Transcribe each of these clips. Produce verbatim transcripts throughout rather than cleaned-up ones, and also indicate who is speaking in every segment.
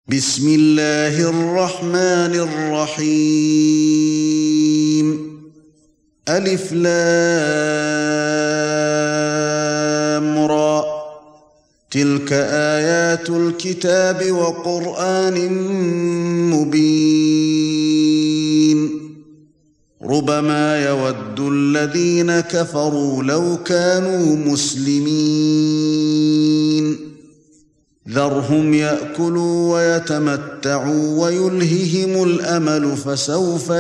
Speaker 1: بسم الله الرحمن الرحيم ألف لام را تلك آيات الكتاب وقرآن مبين ربما يود الذين كفروا لو كانوا مسلمين ذرهم يأكلوا ويتمتعوا ويلههم الأمل فسوف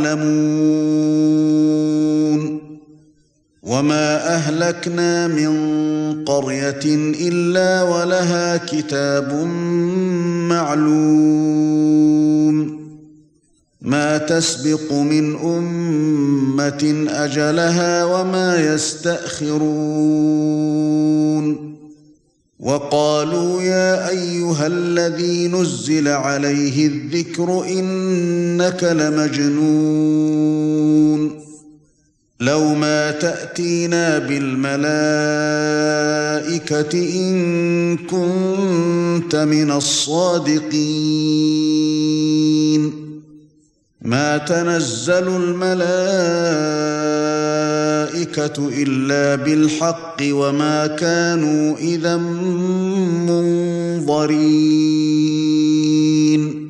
Speaker 1: يعلمون وما أهلكنا من قرية إلا ولها كتاب معلوم ما تسبق من أمة أجلها وما يستأخرون وقالوا يا أيها الذي نزل عليه الذكر إنك لمجنون لو ما تأتينا بالملائكة إن كنت من الصادقين ما تنزل الملائكة إلا بالحق وما كانوا إذا منظرين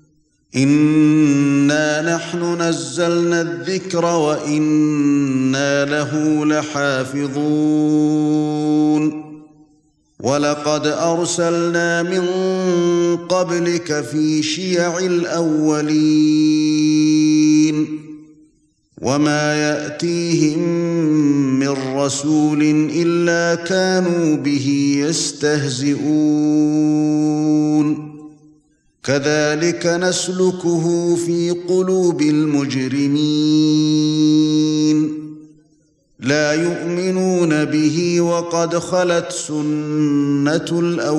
Speaker 1: إنا نحن نزلنا الذكر وإنا له لحافظون ولقد أرسلنا من قبلك في شيع الأولين وما يأتيهم من رسول إلا كانوا به يستهزئون كذلك نسلكه في قلوب المجرمين لا يؤمنون به وقد خلت سنة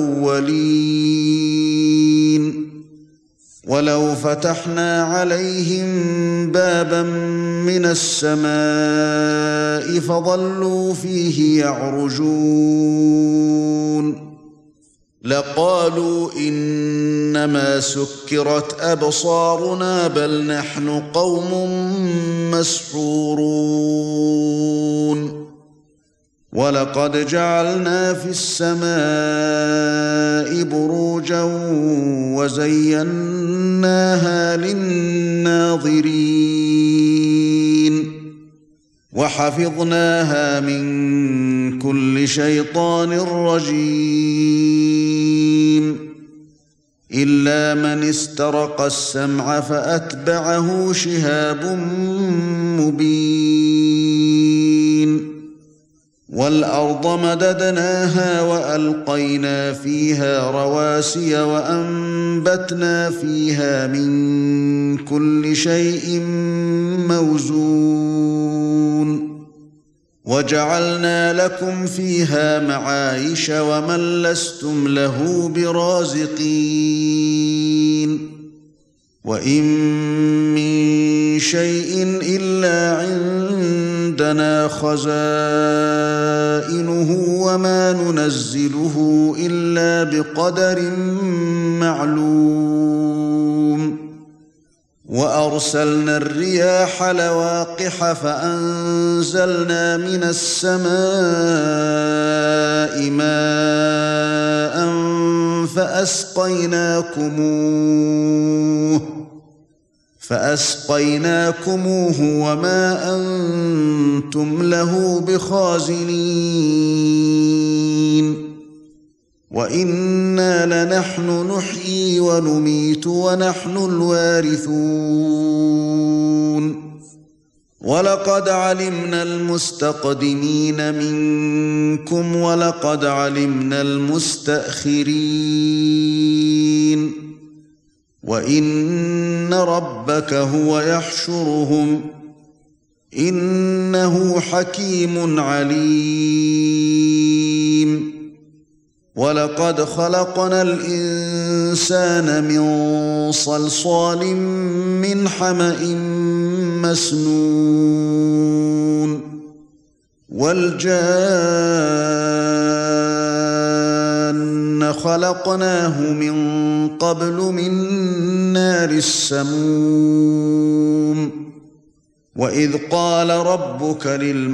Speaker 1: الأولين ولو فتحنا عليهم بابا من السماء فظلوا فيه يعرجون لقالوا إنما سكرت أبصارنا بل نحن قوم مسحورون ولقد جعلنا في السماء بروجا وزيناها للناظرين وحفظناها من كل شيطان رجيم إلا من استرق السمع فأتبعه شهاب مبين والأرض مددناها وألقينا فيها رواسي وأنبتنا فيها من كل شيء موزون وجعلنا لكم فيها معايش ومن لستم له برازقين وإن من شيء إلا عندنا خزائنه وما ننزله إلا بقدر معلوم وأرسلنا الرياح لواقح فأنزلنا من السماء ماء فأسقيناكموه فأسقيناكموه وما أنتم له بخازنين وإنا لنحن نحيي ونميت ونحن الوارثون ولقد علمنا المستقدمين منكم ولقد علمنا المستأخرين وإن ربك هو يحشرهم إنه حكيم عليم ولقد خلقنا الإنسان من صلصال من حمأ مسنون والجان ثم خلقناه من قبل من نار السموم وإذ قال ربك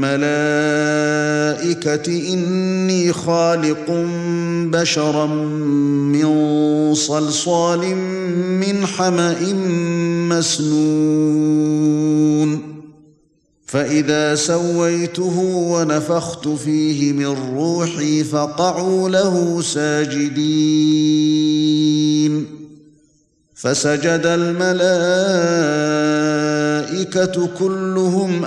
Speaker 1: للملائكة إني خالق بشرا من صلصال من حمأ مسنون فإذا سويته ونفخت فيه من روحي فقعوا له ساجدين فسجد الملائكة كلهم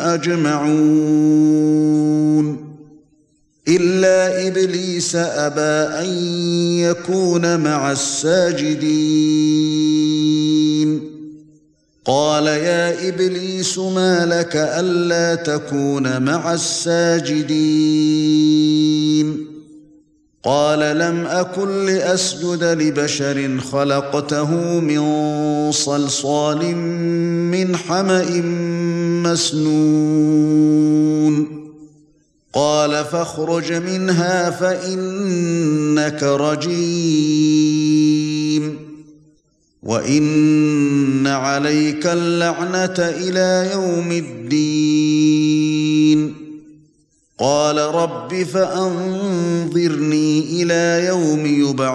Speaker 1: أجمعون إلا إبليس أبى أن يكون مع الساجدين قال يا إبليس ما لك ألا تكون مع الساجدين قال لم أكن لأسجد لبشر خلقته من صلصال من حمأ مسنون قال فاخرج منها فإنك رجيم وإن عليك اللعنة إلى يوم الدين قال رب فأنظرني إلى يوم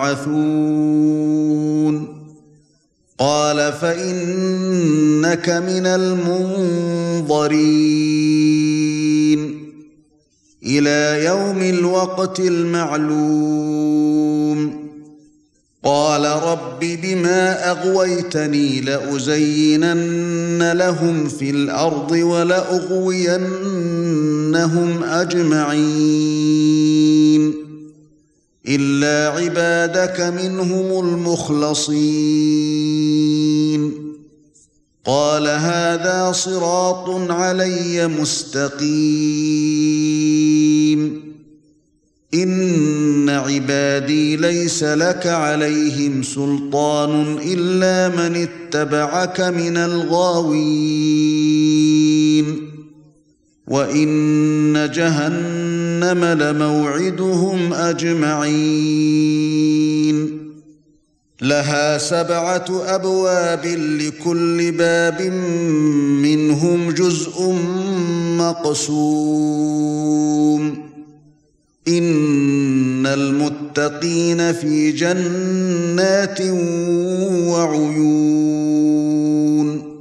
Speaker 1: يبعثون قال فإنك من المنظرين إلى يوم الوقت المعلوم قال رب بما أغويتني لأزينن لهم في الأرض ولأغوينهم أجمعين إلا عبادك منهم المخلصين قال هذا صراط علي مستقيم إن عبادي ليس لك عليهم سلطان إلا من اتبعك من الغاوين وإن جهنم لموعدهم أجمعين لها سبعة أبواب لكل باب منهم جزء مقسوم إن المتقين في جنات وعيون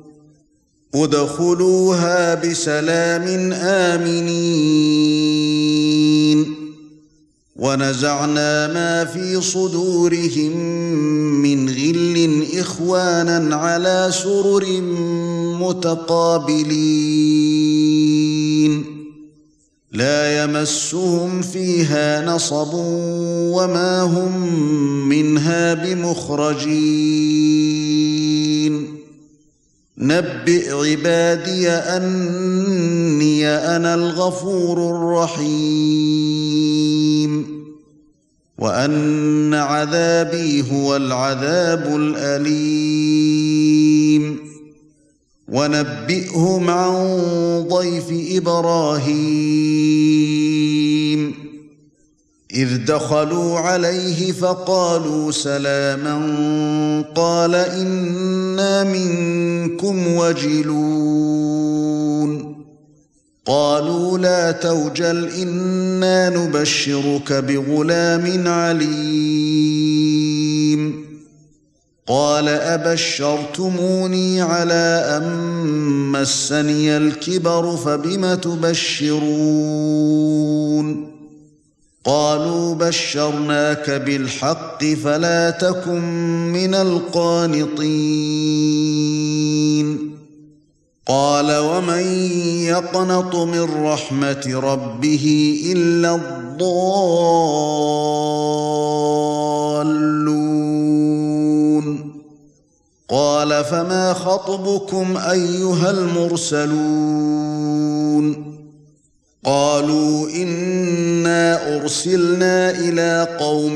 Speaker 1: ادخلوها بسلام آمنين ونزعنا ما في صدورهم من غل إخوانا على سرر متقابلين لا يمسهم فيها نصب وما هم منها بمخرجين نبئ عبادي أني أنا الغفور الرحيم وأن عذابي هو العذاب الأليم ونبئهم عن ضيف إبراهيم إذ دخلوا عليه فقالوا سلاما قال إنا منكم وجلون قالوا لا توجل إنا نبشرك بغلام عليم قال أبشرتموني على أن مسني الكبر فبم تبشرون قالوا بشرناك بالحق فلا تكن من القانطين قال ومن يقنط من رحمة ربه إلا الضالون قال فما خطبكم أيها المرسلون قالوا إنا أرسلنا إلى قوم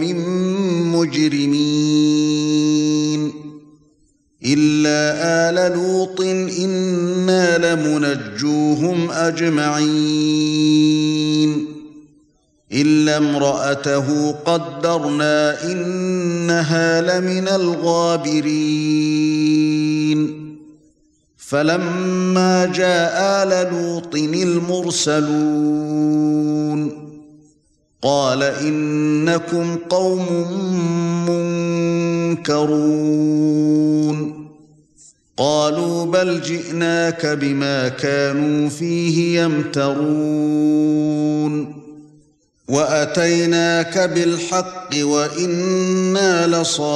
Speaker 1: مجرمين إلا آل لوط إنا لمنجوهم أجمعين إلا امرأته قدرنا إنها لمن الغابرين فلما جاء آل لوط المرسلون قال إنكم قوم منكرون قالوا بل جئناك بما كانوا فيه يمترون وأتيناك بالحق وإنا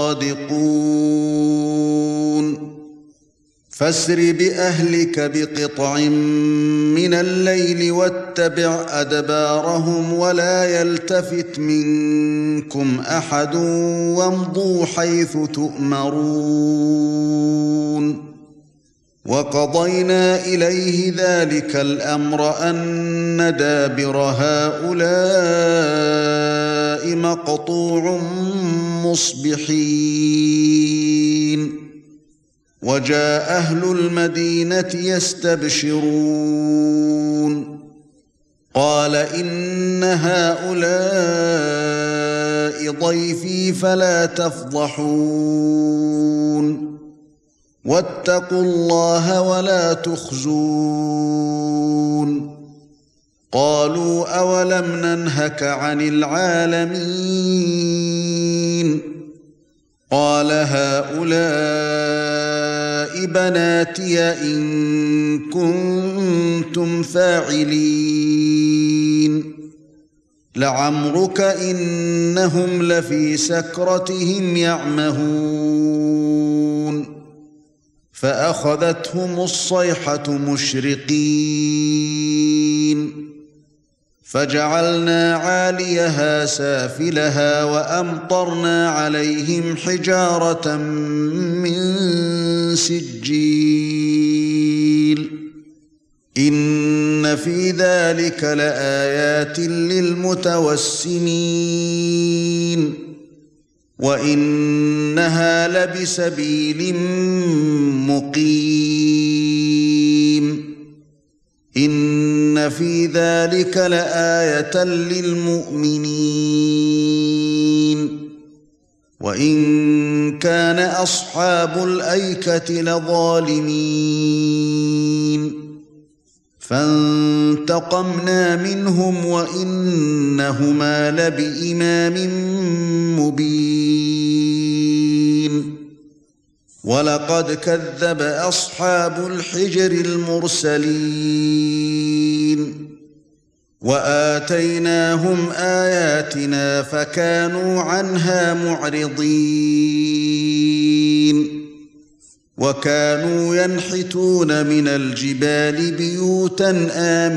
Speaker 1: لصادقون فاسر بأهلك بقطع من الليل واتبع أدبارهم ولا يلتفت منكم أحد وامضوا حيث تؤمرون وقضينا إليه ذلك الأمر أن دابر هؤلاء مقطوع مصبحين وجاء أهل المدينة يستبشرون قال إن هؤلاء ضيفي فلا تفضحون واتقوا الله ولا تخزون قالوا أولم ننهك عن العالمين قال هؤلاء بناتي إن كنتم فاعلين لعمرك إنهم لفي سكرتهم يعمهون فأخذتهم الصيحة مشرقين فجعلنا عاليها سافلها وأمطرنا عليهم حجارة من سجيل إن في ذلك لآيات للمتوسمين وإنها لبسبيل مقيم إن في ذلك لآية للمؤمنين وإن كان أصحاب الأيكة لظالمين فانتقمنا منهم وإنهما لبإمام مبين ولقد كذب أصحاب الحجر المرسلين وآتيناهم آياتنا فكانوا عنها معرضين وكانوا ينحتون من الجبال بيوتا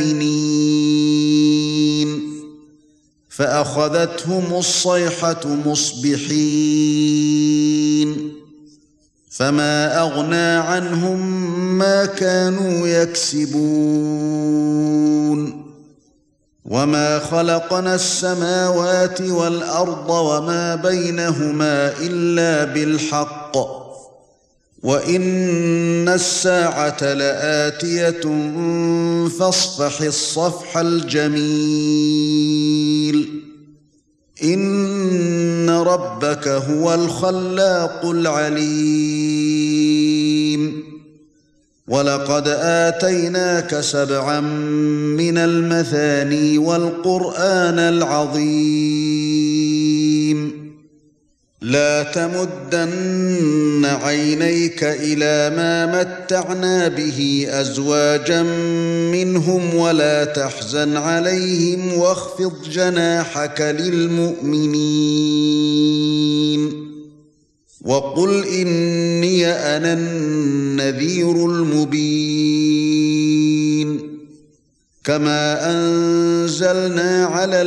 Speaker 1: آمنين فأخذتهم الصيحة مصبحين فما أغنى عنهم ما كانوا يكسبون وما خلقنا السماوات والأرض وما بينهما إلا بالحق وإن الساعة لآتية فاصفح الصفح الجميل إن ربك هو الخلاق العليم ولقد آتيناك سبعا من المثاني والقرآن العظيم لا تمدن عينيك إلى ما متعنا به أزواجا منهم ولا تحزن عليهم واخفض جناحك للمؤمنين وقل إني أنا النذير المبين كما أنزلنا على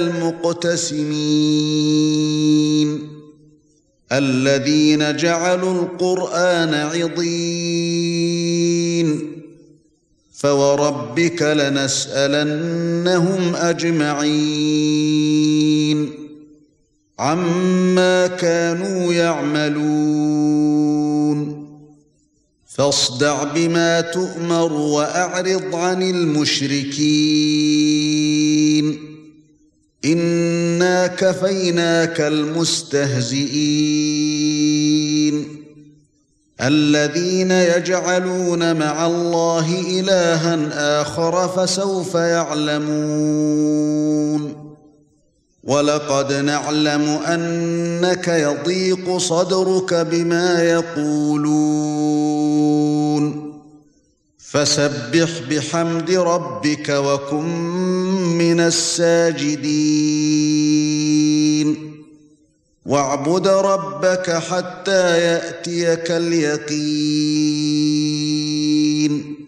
Speaker 1: المقتسمين الذين جعلوا القرآن عضين فوربك لنسألنهم أجمعين عما كانوا يعملون فاصدع بما تؤمر وأعرض عن المشركين إِنَّا كَفَيْنَاكَ الْمُسْتَهْزِئِينَ الَّذِينَ يَجْعَلُونَ مَعَ اللَّهِ إِلَٰهًا آخَرَ فَسَوْفَ يَعْلَمُونَ وَلَقَدْ نَعْلَمُ أَنَّكَ يَضِيقُ صَدْرُكَ بِمَا يَقُولُونَ فَسَبِّحْ بِحَمْدِ رَبِّكَ وَكُن مِّنَ السَّاجِدِينَ وَاعْبُدْ رَبَّكَ حَتَّى يَأْتِيَكَ الْيَقِينُ